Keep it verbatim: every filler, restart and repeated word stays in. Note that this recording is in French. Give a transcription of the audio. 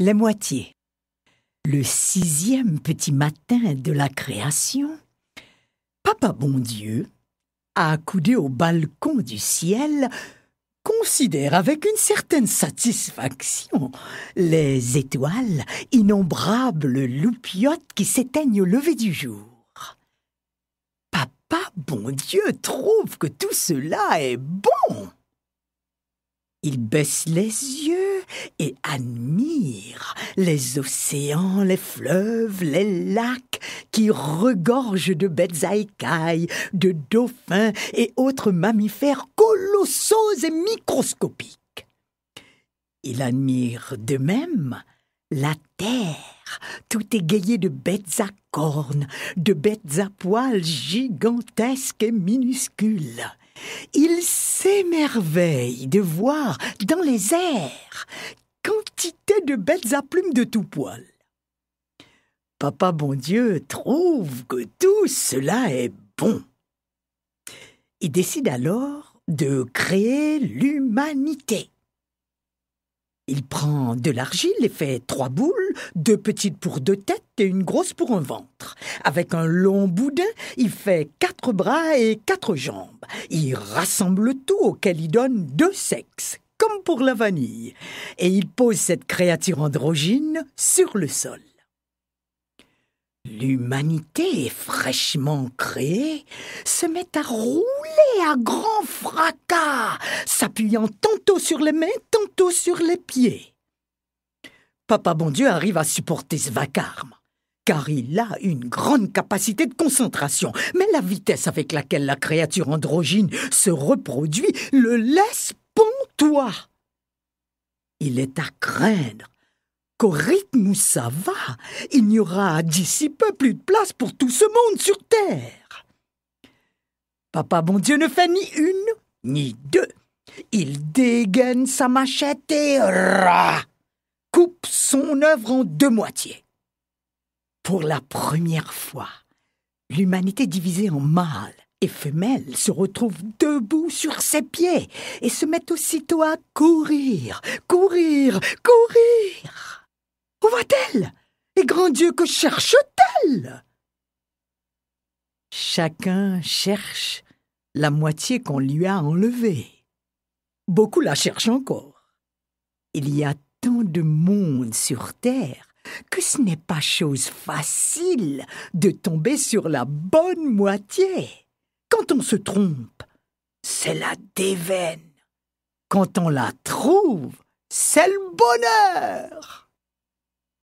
Les moitiés. Le sixième petit matin de la création, Papa bon Dieu, accoudé au balcon du ciel, considère avec une certaine satisfaction les étoiles, innombrables loupiottes qui s'éteignent au lever du jour. Papa bon Dieu trouve que tout cela est bon. Il baisse les yeux et admire les océans, les fleuves, les lacs qui regorgent de bêtes à écailles, de dauphins et autres mammifères colossaux et microscopiques. Il admire de même la terre, tout égayée de bêtes à cornes, de bêtes à poils gigantesques et minuscules. Il s'émerveille de voir dans les airs quantité de bêtes à plumes de tout poil. Papa bon Dieu trouve que tout cela est bon. Il décide alors de créer l'humanité. Il prend de l'argile et fait trois boules, deux petites pour deux têtes et une grosse pour un ventre. Avec un long boudin, il fait quatre bras et quatre jambes. Il rassemble tout auquel il donne deux sexes, comme pour la vanille. Et il pose cette créature androgyne sur le sol. L'humanité, fraîchement créée, se met à rouler à grand fracas, s'appuyant tantôt sur les mains, tantôt sur les pieds. Papa bon Dieu arrive à supporter ce vacarme, car il a une grande capacité de concentration, mais la vitesse avec laquelle la créature androgyne se reproduit le laisse pantois. Il est à craindre qu'au rythme où ça va, il n'y aura d'ici peu plus de place pour tout ce monde sur Terre. Papa bon Dieu ne fait ni une, ni deux. Il dégaine sa machette et rah, coupe son œuvre en deux moitiés. Pour la première fois, l'humanité divisée en mâles et femelles se retrouve debout sur ses pieds et se met aussitôt à courir, courir, courir. Où va-t-elle? Et grand Dieu, que cherche-t-elle? Chacun cherche la moitié qu'on lui a enlevée. Beaucoup la cherchent encore. Il y a tant de monde sur Terre que ce n'est pas chose facile de tomber sur la bonne moitié. Quand on se trompe, c'est la déveine. Quand on la trouve, c'est le bonheur.